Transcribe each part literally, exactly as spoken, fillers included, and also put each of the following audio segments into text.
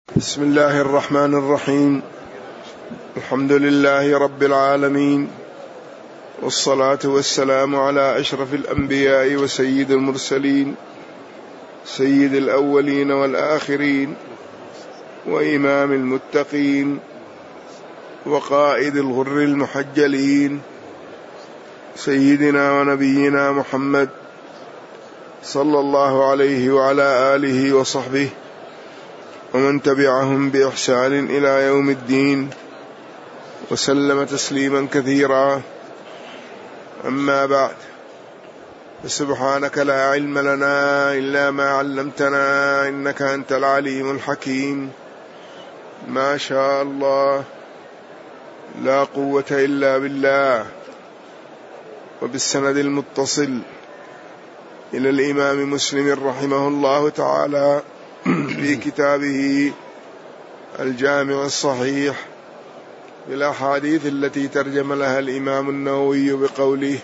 بسم الله الرحمن الرحيم. الحمد لله رب العالمين، والصلاة والسلام على أشرف الأنبياء وسيد المرسلين، سيد الأولين والآخرين، وإمام المتقين، وقائد الغر المحجلين، سيدنا ونبينا محمد صلى الله عليه وعلى آله وصحبه ومن تبعهم بإحسان إلى يوم الدين، وسلم تسليما كثيرا. أما بعد، فسبحانك لا علم لنا إلا ما علمتنا إنك أنت العليم الحكيم. ما شاء الله، لا قوة إلا بالله. وبالسند المتصل إلى الإمام مسلم رحمه الله تعالى في كتابه الجامع الصحيح بالأحاديث التي ترجم لها الإمام النووي بقوله: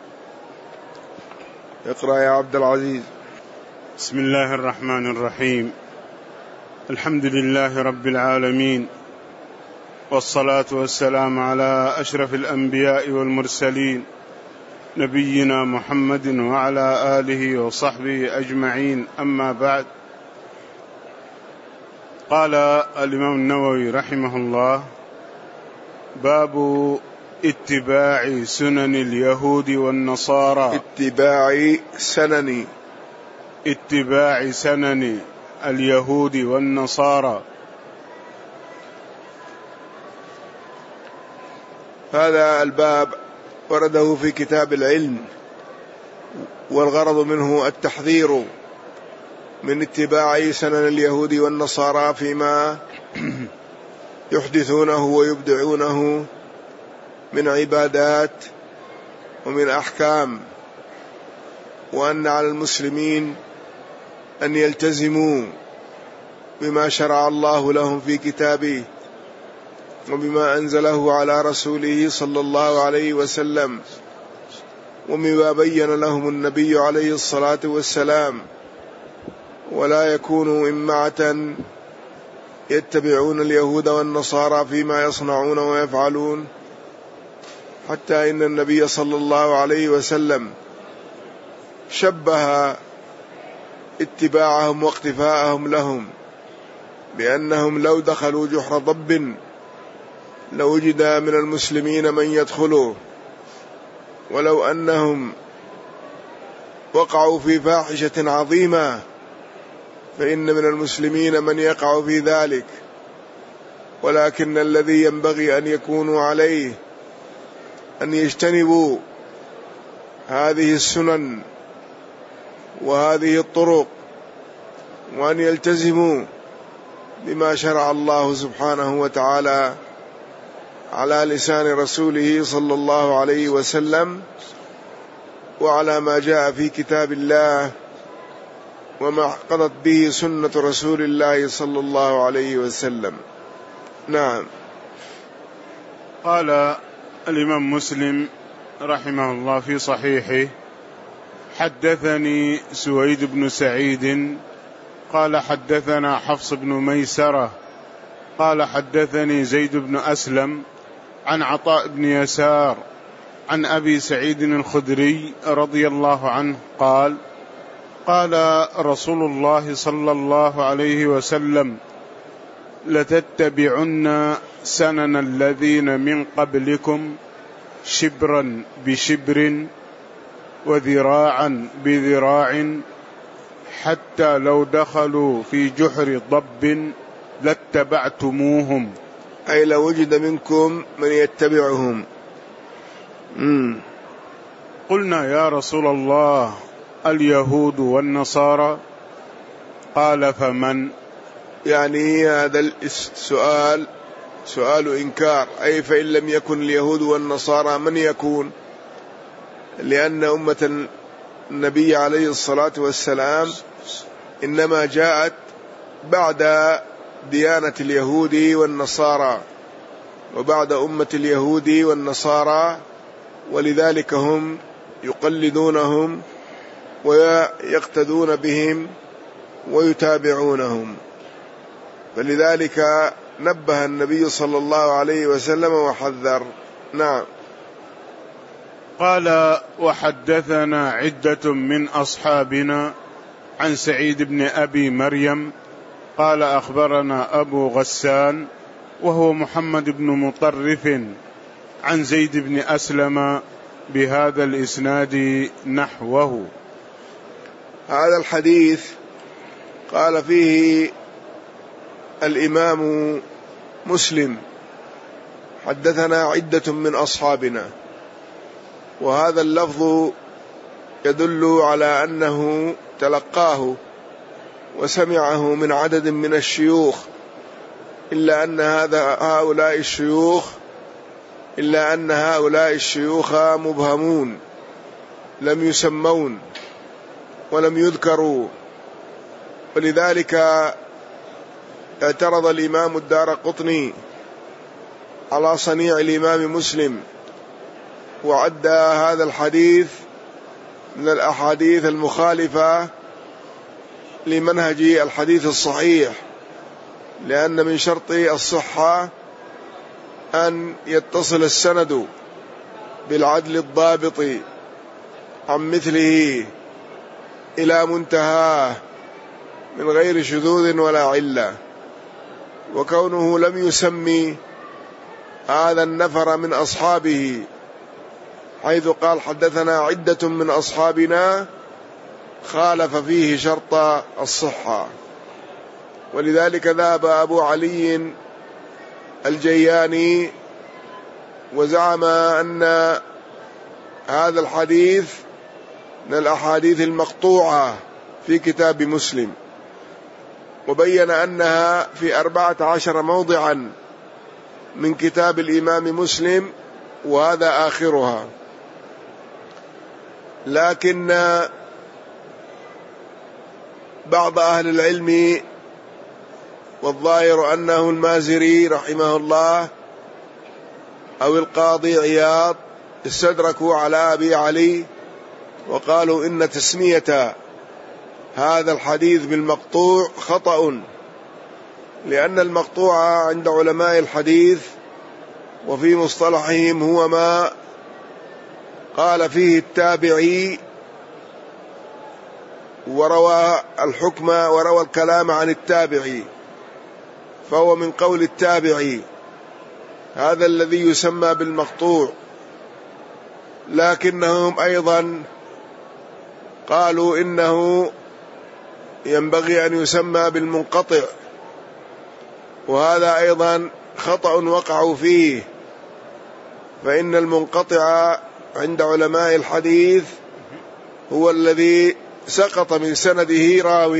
اقرأ يا عبد العزيز. بسم الله الرحمن الرحيم. الحمد لله رب العالمين، والصلاة والسلام على أشرف الأنبياء والمرسلين، نبينا محمد وعلى آله وصحبه أجمعين. أما بعد، قال الإمام النووي رحمه الله: باب اتباع سنن اليهود والنصارى. اتباع سنن اتباع سنن اليهود والنصارى. هذا الباب ورده في كتاب العلم، والغرض منه التحذير من اتباع سنن اليهود والنصارى فيما يحدثونه ويبدعونه من عبادات ومن أحكام، وأن على المسلمين أن يلتزموا بما شرع الله لهم في كتابه وبما أنزله على رسوله صلى الله عليه وسلم، ومما بين لهم النبي عليه الصلاة والسلام، ولا يكونوا إمعة يتبعون اليهود والنصارى فيما يصنعون ويفعلون، حتى إن النبي صلى الله عليه وسلم شبه اتباعهم واقتفاءهم لهم بأنهم لو دخلوا جحر ضب لوجد من المسلمين من يدخلوا، ولو أنهم وقعوا في فاحشة عظيمة فإن من المسلمين من يقع في ذلك، ولكن الذي ينبغي أن يكونوا عليه أن يجتنبوا هذه السنن وهذه الطرق، وأن يلتزموا بما شرع الله سبحانه وتعالى على لسان رسوله صلى الله عليه وسلم، وعلى ما جاء في كتاب الله وما قضت به سنة رسول الله صلى الله عليه وسلم. نعم. قال الإمام مسلم رحمه الله في صحيحه: حدثني سويد بن سعيد قال حدثنا حفص بن ميسرة قال حدثني زيد بن أسلم عن عطاء بن يسار عن أبي سعيد الخدري رضي الله عنه قال: قال رسول الله صلى الله عليه وسلم: لتتبعن سنن الذين من قبلكم شبرا بشبر وذراعا بذراع، حتى لو دخلوا في جحر ضب لاتبعتموهم. أي لو وجد منكم من يتبعهم. مم. قلنا: يا رسول الله، اليهود والنصارى؟ قال: فمن؟ يعني هذا السؤال سؤال إنكار، أي فإن لم يكن اليهود والنصارى من يكون؟ لأن أمة النبي عليه الصلاة والسلام إنما جاءت بعد ديانة اليهود والنصارى وبعد أمة اليهود والنصارى، ولذلك هم يقلدونهم ويقتدون بهم ويتابعونهم. فلذلك نبه النبي صلى الله عليه وسلم وحذر. نعم. قال: وحدثنا عدة من أصحابنا عن سعيد بن أبي مريم قال: أخبرنا أبو غسان وهو محمد بن مطرف عن زيد بن أسلم بهذا الإسناد نحوه. هذا الحديث قال فيه الإمام مسلم: حدثنا عدة من أصحابنا، وهذا اللفظ يدل على أنه تلقاه وسمعه من عدد من الشيوخ، إلا أن هذا هؤلاء الشيوخ إلا أن هؤلاء الشيوخ مبهمون، لم يسمون ولم يذكروا، ولذلك اعترض الإمام الدارقطني على صنيع الإمام مسلم، وعد هذا الحديث من الأحاديث المخالفة لمنهج الحديث الصحيح، لأن من شرط الصحة أن يتصل السند بالعدل الضابط عن مثله إلى منتهاه من غير شذوذ ولا علة، وكونه لم يسمي هذا النفر من أصحابه حيث قال: حدثنا عدة من أصحابنا، خالف فيه شرط الصحة. ولذلك ذهب أبو علي الجياني وزعم أن هذا الحديث من الأحاديث المقطوعة في كتاب مسلم، وبين أنها في أربعة عشر موضعا من كتاب الإمام مسلم، وهذا آخرها. لكن بعض أهل العلم، والظاهر أنه المازري رحمه الله أو القاضي عياض، استدركوا على أبي علي وقالوا إن تسمية هذا الحديث بالمقطوع خطأ، لأن المقطوع عند علماء الحديث وفي مصطلحهم هو ما قال فيه التابعي وروى الحكم وروى الكلام عن التابعي، فهو من قول التابعي، هذا الذي يسمى بالمقطوع. لكنهم أيضا قالوا إنه ينبغي أن يسمى بالمنقطع، وهذا أيضا خطأ وقعوا فيه، فإن المنقطع عند علماء الحديث هو الذي سقط من سنده راو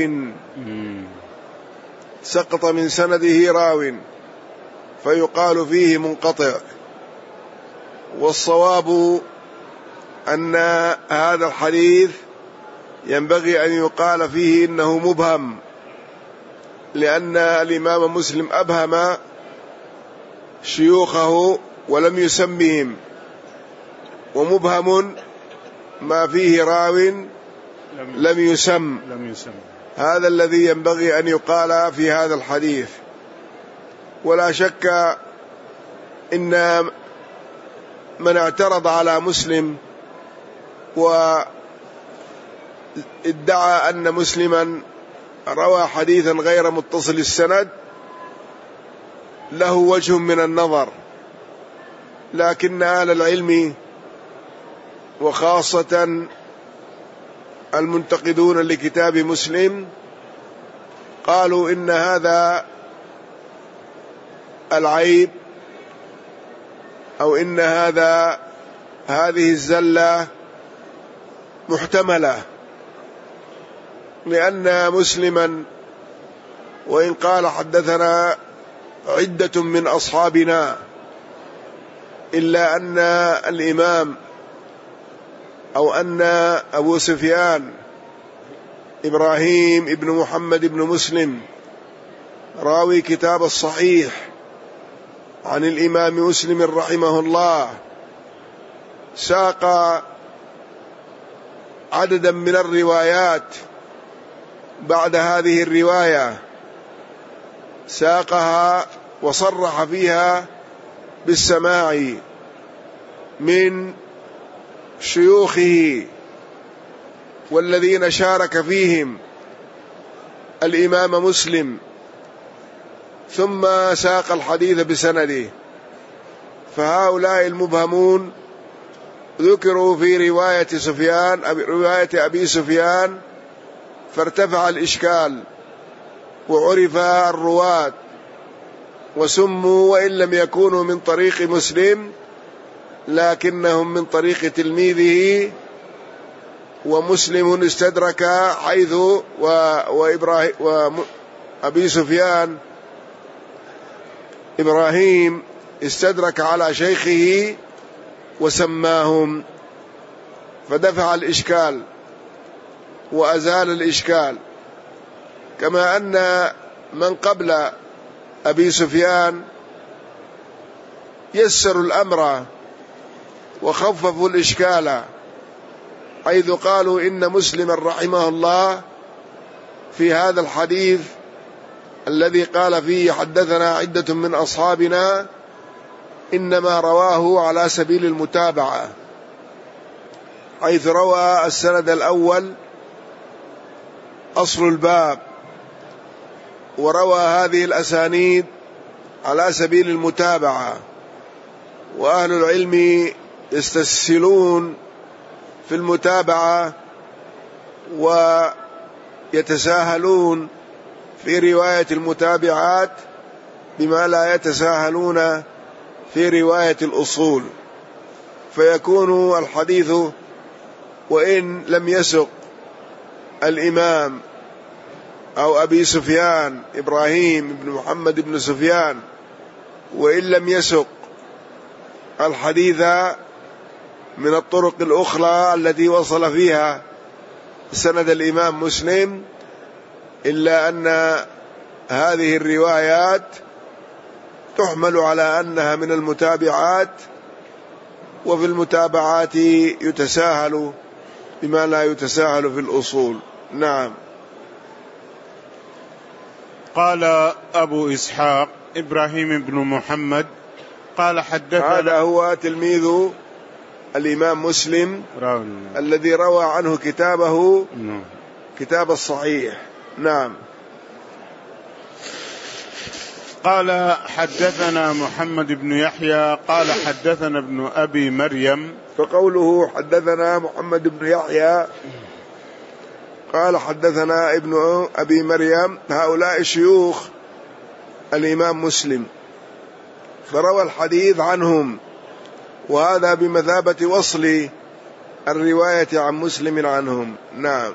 سقط من سنده راو فيقال فيه منقطع. والصواب أن هذا الحديث ينبغي أن يقال فيه إنه مبهم، لأن الإمام مسلم أبهم شيوخه ولم يسمهم، ومبهم ما فيه راو لم يسم، لم يسم. هذا الذي ينبغي أن يقال في هذا الحديث. ولا شك إن من اعترض على مسلم وادعى أن مسلما روى حديثا غير متصل السند له وجه من النظر، لكن أهل العلم وخاصة المنتقدون لكتاب مسلم قالوا إن هذا العيب أو إن هذا هذه الزلة محتملة، لأن مسلما وإن قال حدثنا عدة من أصحابنا، إلا أن الإمام أو أن أبو سفيان إبراهيم ابن محمد ابن مسلم راوي كتاب الصحيح عن الإمام مسلم رحمه الله ساق عددا من الروايات بعد هذه الرواية، ساقها وصرح فيها بالسماع من شيوخه والذين شارك فيهم الإمام مسلم، ثم ساق الحديث بسنده. فهؤلاء المبهمون ذكروا في رواية سفيان رواية أبي سفيان فارتفع الإشكال وعرف الرواة وسموا، وإن لم يكونوا من طريق مسلم لكنهم من طريق تلميذه، ومسلم استدرك حيث وإبراهيم وأبي سفيان إبراهيم استدرك على شيخه وسماهم، فدفع الإشكال وأزال الإشكال. كما أن من قبل أبي سفيان يسروا الأمر وخففوا الإشكال، حيث قالوا إن مسلما رحمه الله في هذا الحديث الذي قال فيه حدثنا عدة من أصحابنا إنما رواه على سبيل المتابعة، حيث روى السند الأول أصل الباب وروى هذه الأسانيد على سبيل المتابعة. وأهل العلم يستسهلون في المتابعة ويتساهلون في رواية المتابعات بما لا يتساهلون في رواية الأصول، فيكون الحديث وإن لم يسق الإمام أو أبي سفيان إبراهيم بن محمد بن سفيان، وإن لم يسق الحديث من الطرق الأخرى التي وصل فيها سند الإمام مسلم، إلا أن هذه الروايات تحمل على أنها من المتابعات، وفي المتابعات يتساهل بما لا يتساهل في الأصول. نعم. قال أبو إسحاق إبراهيم بن محمد قال حدثنا، هذا هو تلميذ الإمام مسلم راوي الذي روى عنه كتابه كتاب الصحيح. نعم. قال حدثنا محمد بن يحيى قال حدثنا ابن أبي مريم. فقوله حدثنا محمد بن يحيى قال حدثنا ابن أبي مريم، هؤلاء شيوخ الإمام مسلم فروى الحديث عنهم، وهذا بمثابة وصل الرواية عن مسلم عنهم. نعم.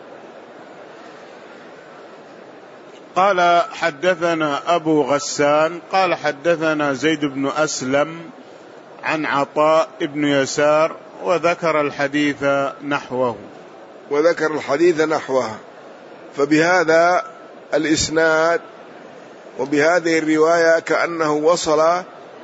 قال حدثنا أبو غسان قال حدثنا زيد بن أسلم عن عطاء بن يسار وذكر الحديث نحوه وذكر الحديث نحوه فبهذا الإسناد وبهذه الرواية كأنه وصل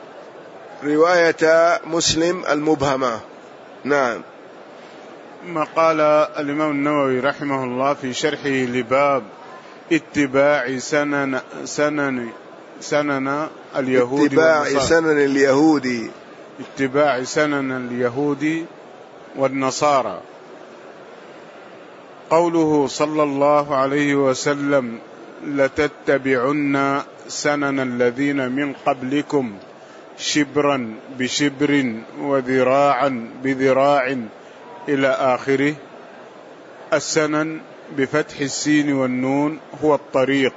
رواية مسلم المبهمة. نعم. ما قال الإمام النووي رحمه الله في شرحه لباب اتباع سنن سنن سنن اليهود اتباع سنن اليهود اتباع سنن اليهود والنصارى، قوله صلى الله عليه وسلم لتتبعن سنن الذين من قبلكم شبرا بشبر وذراعا بذراع إلى آخره. السنن بفتح السين والنون هو الطريق،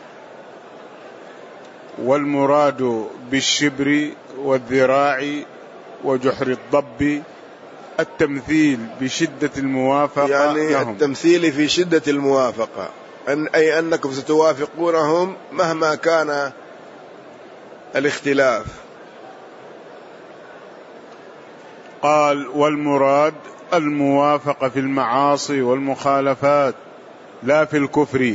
والمراد بالشبر والذراع وجحر الضب التمثيل بشدة الموافقة يعني لهم. التمثيل في شدة الموافقة، أن أي أنكم ستوافقونهم مهما كان الاختلاف. قال والمراد الموافقة في المعاصي والمخالفات لا في الكفر.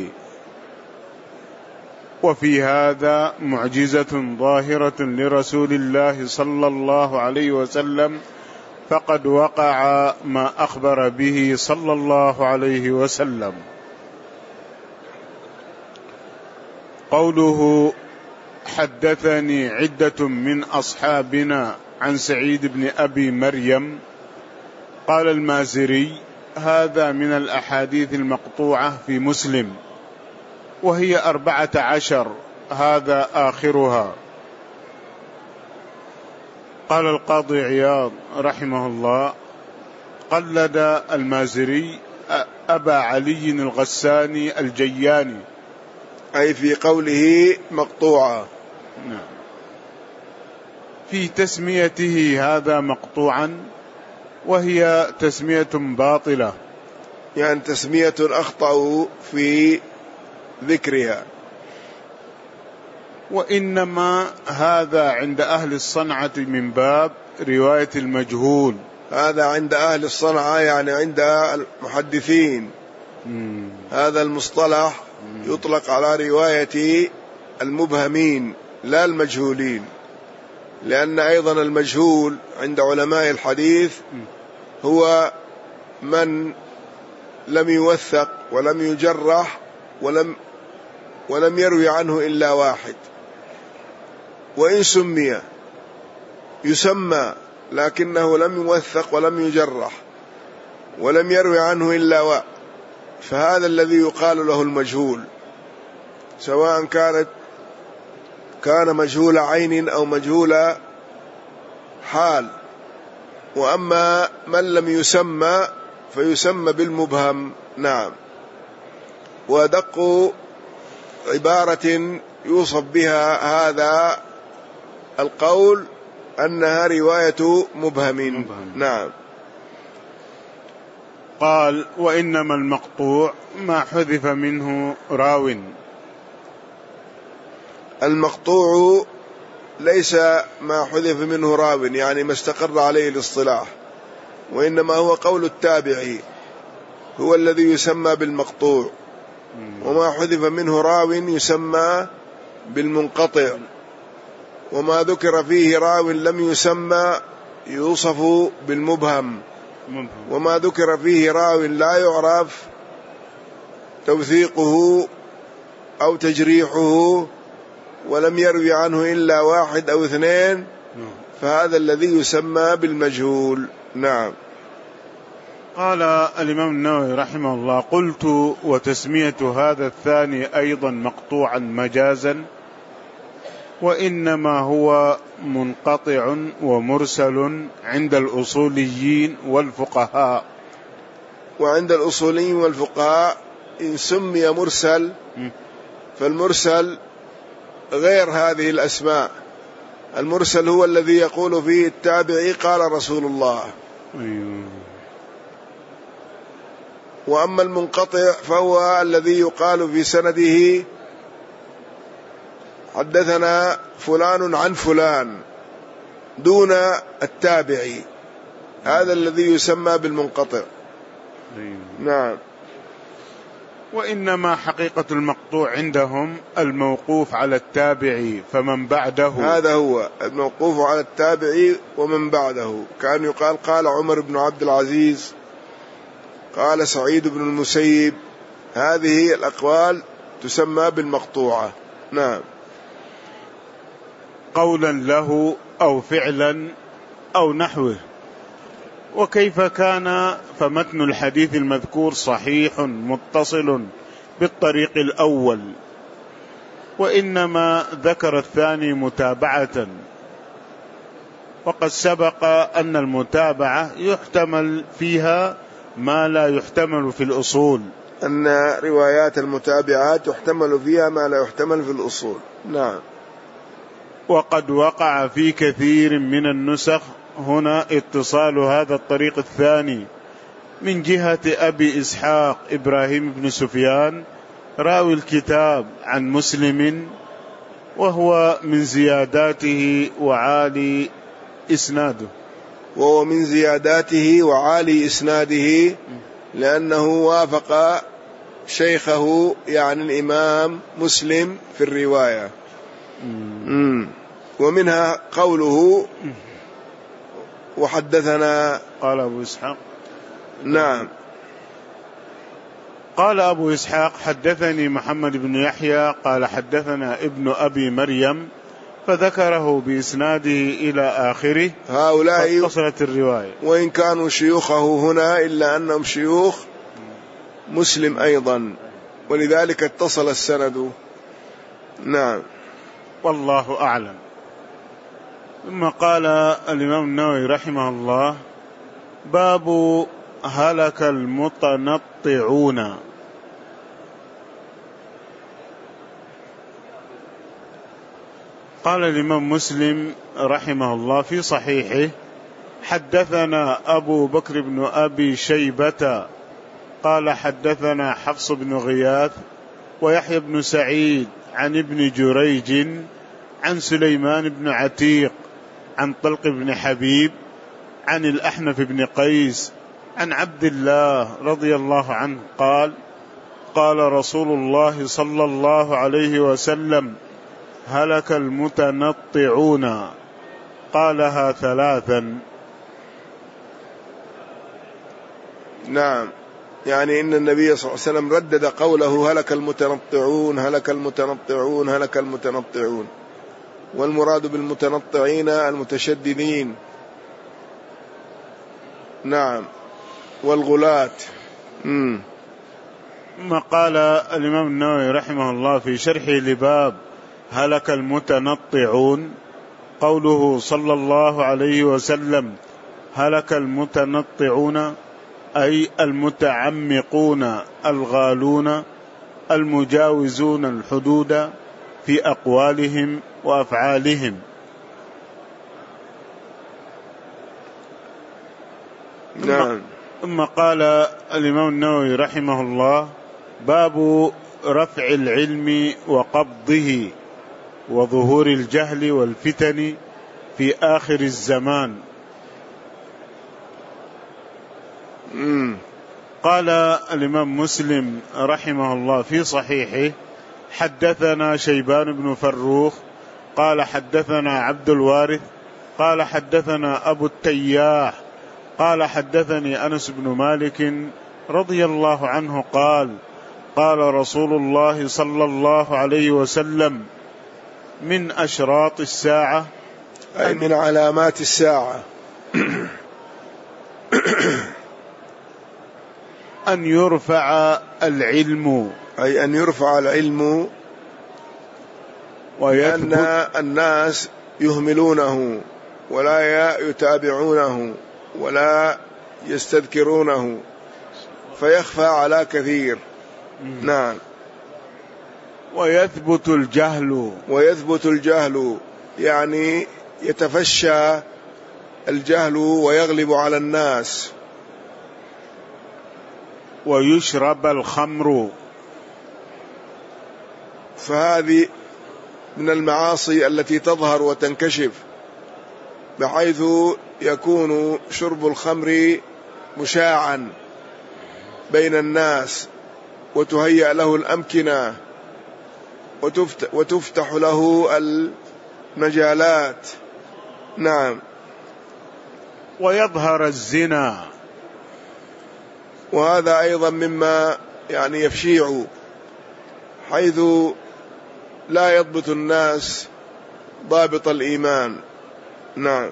وفي هذا معجزة ظاهرة لرسول الله صلى الله عليه وسلم، فقد وقع ما أخبر به صلى الله عليه وسلم. قوله حدثني عدة من أصحابنا عن سعيد بن أبي مريم، قال المازري: هذا من الأحاديث المقطوعة في مسلم، وهي أربعة عشر، هذا آخرها. قال القاضي عياض رحمه الله: قلد المازري أبا علي الغساني الجياني، أي في قوله مقطوعة، نعم، في تسميته هذا مقطوعا، وهي تسمية باطلة، يعني تسمية أخطأوا في ذكرها. وإنما هذا عند أهل الصنعة من باب رواية المجهول. هذا عند أهل الصنعة يعني عند المحدثين. مم. هذا المصطلح مم. يطلق على رواية المبهمين لا المجهولين، لأن أيضا المجهول عند علماء الحديث هو من لم يوثق ولم يجرح ولم ولم يروي عنه إلا واحد، وإن سمي يسمى لكنه لم يوثق ولم يجرح ولم يروي عنه إلا واحد، فهذا الذي يقال له المجهول، سواء كانت كان مجهول عين أو مجهول حال. وأما من لم يسمى فيسمى بالمبهم. نعم. ودق عبارة يوصف بها هذا القول أنها رواية مبهم. مبهم. نعم. قال: وإنما المقطوع ما حذف منه راو. المقطوع ليس ما حذف منه راو، يعني ما استقر عليه الاصطلاح، وإنما هو قول التابعي هو الذي يسمى بالمقطوع، وما حذف منه راو يسمى بالمنقطع، وما ذكر فيه راو لم يسمى يوصف بالمبهم، وما ذكر فيه راو لا يعرف توثيقه أو تجريحه ولم يروي عنه إلا واحد أو اثنين فهذا الذي يسمى بالمجهول. نعم. قال الإمام النووي رحمه الله: قلت: وتسمية هذا الثاني أيضا مقطوعا مجازا، وإنما هو منقطع ومرسل عند الأصوليين والفقهاء. وعند الأصوليين والفقهاء إن سمي مرسل فالمرسل غير هذه الأسماء. المرسل هو الذي يقول فيه التابعي قال رسول الله. أيوه. وأما المنقطع فهو الذي يقال في سنده حدثنا فلان عن فلان دون التابعي، هذا الذي يسمى بالمنقطع. أيوه. نعم. وإنما حقيقة المقطوع عندهم الموقوف على التابعي فمن بعده، هذا هو الموقوف على التابعي ومن بعده. كان يقال قال عمر بن عبد العزيز، قال سعيد بن المسيب، هذه الأقوال تسمى بالمقطوعة. نعم. قولا له أو فعلا أو نحوه. وكيف كان فمتن الحديث المذكور صحيح متصل بالطريق الأول، وإنما ذكر الثاني متابعة، وقد سبق أن المتابعة يحتمل فيها ما لا يحتمل في الأصول، أن روايات المتابعات يحتمل فيها ما لا يحتمل في الأصول. نعم. وقد وقع في كثير من النسخ هنا اتصال هذا الطريق الثاني من جهة أبي إسحاق إبراهيم بن سفيان راوي الكتاب عن مسلم، وهو من زياداته وعالي إسناده وهو من زياداته وعالي إسناده لأنه وافق شيخه يعني الإمام مسلم في الرواية. مم. ومنها قوله وحدثنا قال أبو إسحاق. نعم. قال أبو إسحاق حدثني محمد بن يحيى قال حدثنا ابن أبي مريم فذكره بإسناده إلى آخره. هؤلاء اتصلت الرواية وإن كانوا شيوخه هنا إلا أنهم شيوخ مسلم أيضا، ولذلك اتصل السند. نعم والله أعلم. ثم قال الإمام النووي رحمه الله: باب هلك المتنطعون. قال الإمام مسلم رحمه الله في صحيحه: حدثنا أبو بكر بن أبي شيبة قال حدثنا حفص بن غياث ويحيى بن سعيد عن ابن جريج عن سليمان بن عتيق عن طلق بن حبيب عن الأحنف بن قيس عن عبد الله رضي الله عنه قال: قال رسول الله صلى الله عليه وسلم: هلك المتنطعون. قالها ثلاثا. نعم، يعني إن النبي صلى الله عليه وسلم ردد قوله هلك المتنطعون هلك المتنطعون هلك المتنطعون، والمراد بالمتنطعين المتشددين. نعم، والغلاة. ثم قال الإمام النووي رحمه الله في شرحه لباب هلك المتنطعون: قوله صلى الله عليه وسلم هلك المتنطعون أي المتعمقون الغالون المجاوزون الحدود في أقوالهم وأفعالهم. نعم. ثم قال الإمام النووي رحمه الله: باب رفع العلم وقبضه وظهور الجهل والفتن في آخر الزمان. مم. قال الإمام مسلم رحمه الله في صحيحه: حدثنا شيبان بن فروخ قال حدثنا عبد الوارث قال حدثنا أبو التياح قال حدثني أنس بن مالك رضي الله عنه قال: قال رسول الله صلى الله عليه وسلم: من أشراط الساعة، أي من علامات الساعة، أن يرفع العلم، أي أن يرفع العلم، وأن الناس يهملونه ولا يتابعونه ولا يستذكرونه فيخفى على كثير. نعم. ويثبت الجهل، ويثبت الجهل يعني يتفشى الجهل ويغلب على الناس. ويشرب الخمر، فهذه من المعاصي التي تظهر وتنكشف، بحيث يكون شرب الخمر مشاعا بين الناس وتهيأ له الأمكنة وتفتح له المجالات. نعم. ويظهر الزنا، وهذا أيضا مما يعني يفشيع، حيث لا يضبط الناس ضابط الإيمان. نعم.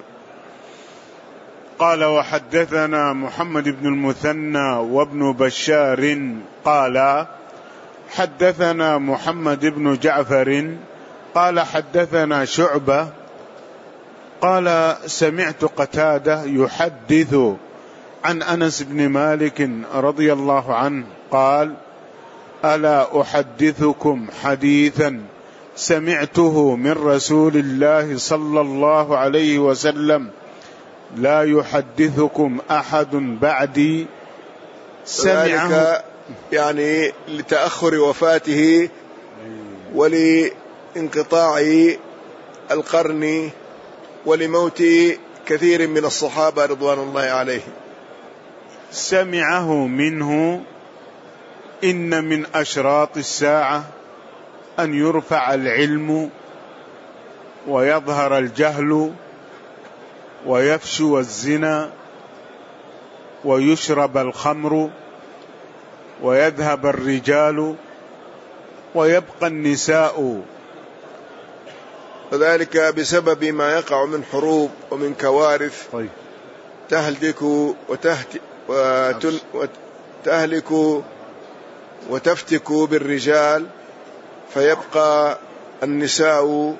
قال: وحدثنا محمد بن المثنى وابن بشار قال حدثنا محمد بن جعفر قال حدثنا شعبة قال سمعت قتادة يحدث عن أنس بن مالك رضي الله عنه قال: ألا أحدثكم حديثا سمعته من رسول الله صلى الله عليه وسلم لا يحدثكم أحد بعدي سمعه، يعني لتأخر وفاته ولانقطاع القرن ولموت كثير من الصحابة رضوان الله عليهم. سمعه منه: إن من أشراط الساعة أن يرفع العلم ويظهر الجهل ويفشو الزنا ويشرب الخمر ويذهب الرجال ويبقى النساء. وذلك بسبب ما يقع من حروب ومن كوارث طيب. تهلك وتهت وتن وتهلك وتفتك بالرجال، فيبقى النساء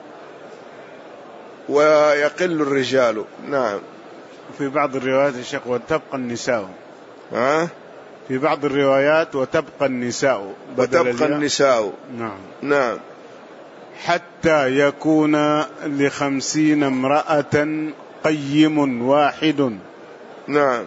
ويقل الرجال. نعم. في بعض الروايات يا شيخ وتبقى النساء. ها؟ في بعض الروايات وتبقى النساء وتبقى النساء. نعم. نعم. حتى يكون لخمسين امرأة قيم واحد. نعم.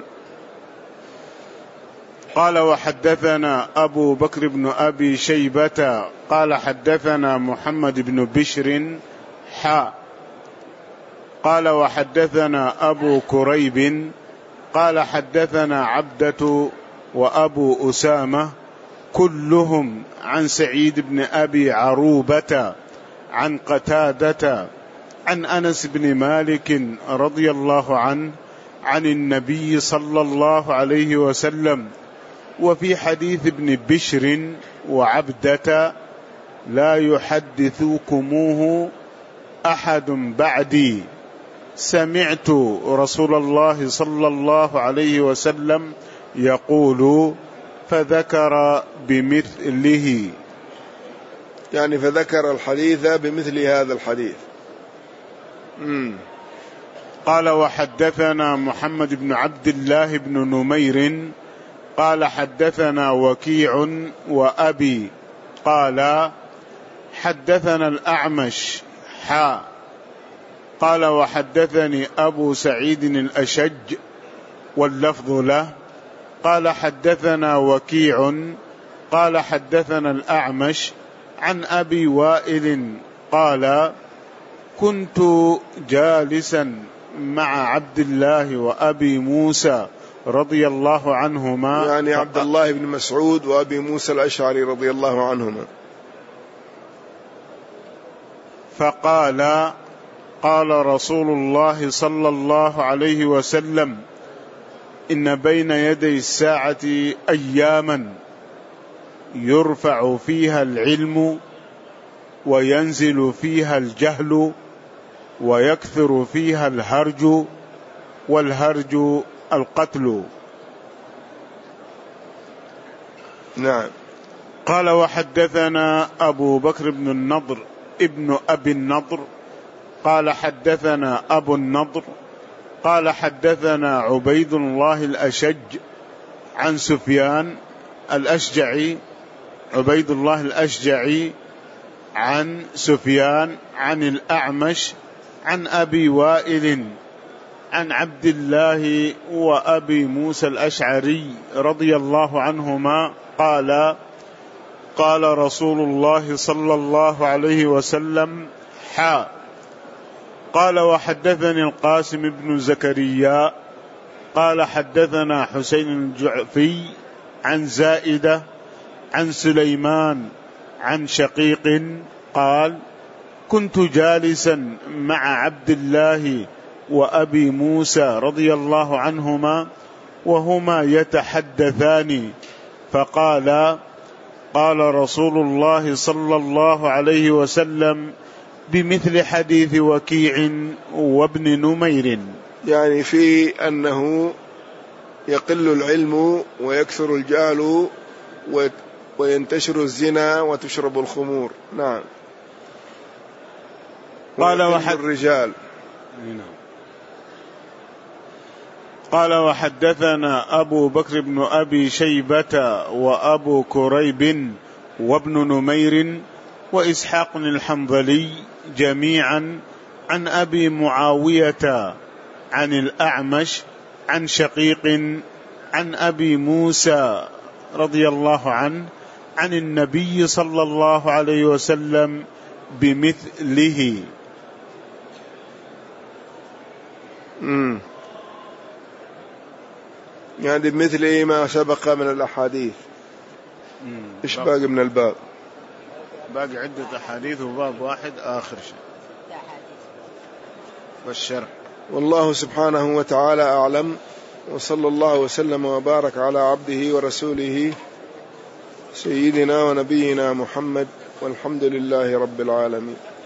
قال وحدثنا أبو بكر بن أبي شيبة قال حدثنا محمد بن بشر حاء قال وحدثنا أبو كريب قال حدثنا عبدة وأبو أسامة كلهم عن سعيد بن أبي عروبة عن قتادة عن أنس بن مالك رضي الله عنه عن النبي صلى الله عليه وسلم. وفي حديث ابن بشر وعبدة لا يحدثكموه أحد بعدي سمعت رسول الله صلى الله عليه وسلم يقول فذكر بمثله، يعني فذكر الحديث بمثل هذا الحديث. مم. قال وحدثنا محمد بن عبد الله بن نمير قال حدثنا وكيع وأبي قال حدثنا الأعمش حا قال وحدثني أبو سعيد الأشج واللفظ له قال حدثنا وكيع قال حدثنا الأعمش عن أبي وائل قال كنت جالسا مع عبد الله وأبي موسى رضي الله عنهما، يعني عبد الله بن مسعود وأبي موسى الأشعري رضي الله عنهما، فقال قال رسول الله صلى الله عليه وسلم إن بين يدي الساعة أياما يرفع فيها العلم وينزل فيها الجهل ويكثر فيها الهرج، والهرج القتل. نعم. قال وحدثنا أبو بكر بن النضر ابن أبي النضر قال حدثنا أبو النضر قال حدثنا عبيد الله الأشج عن سفيان الأشجعي عبيد الله الأشجعي عن سفيان عن الأعمش عن أبي وائل عن عبد الله وأبي موسى الأشعري رضي الله عنهما قال قال رسول الله صلى الله عليه وسلم حا قال وحدثني القاسم بن زكريا قال حدثنا حسين الجعفي عن زائدة عن سليمان عن شقيق قال كنت جالسا مع عبد الله وأبي موسى رضي الله عنهما وهما يتحدثان فقال قال رسول الله صلى الله عليه وسلم بمثل حديث وكيع وابن نمير، يعني في أنه يقل العلم ويكثر الجهل وينتشر الزنا وتشرب الخمور. نعم. قال وحد الرجال. قال وحدثنا أبو بكر بن أبي شيبة وأبو كريب وابن نمير وإسحاق الحنظلي جميعا عن أبي معاوية عن الأعمش عن شقيق عن أبي موسى رضي الله عنه عن النبي صلى الله عليه وسلم بمثله. امم يعني بمثله ما سبق من الأحاديث. إيش باقي من الباب؟ باقي عدة أحاديث وباب واحد آخر شيء والشرح. والله سبحانه وتعالى أعلم، وصلى الله وسلم وبارك على عبده ورسوله سيدنا ونبينا محمد، والحمد لله رب العالمين.